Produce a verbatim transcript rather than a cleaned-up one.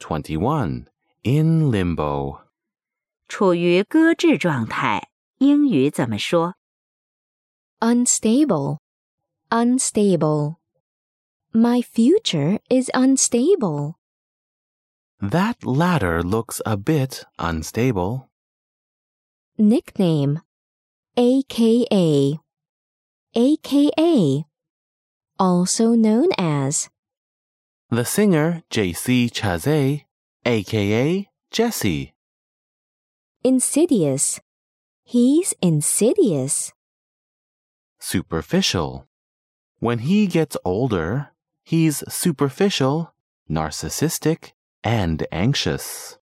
twenty-one. In limbo. 处于搁置状态，英语怎么说？ Unstable, unstable. My future is unstable. That ladder looks a bit unstable. Nickname, A K A, A K A, also known as The singer J C Chasez, a k a. Jesse. insidious. He's insidious. Superficial. When he gets older, he's superficial, narcissistic, and anxious.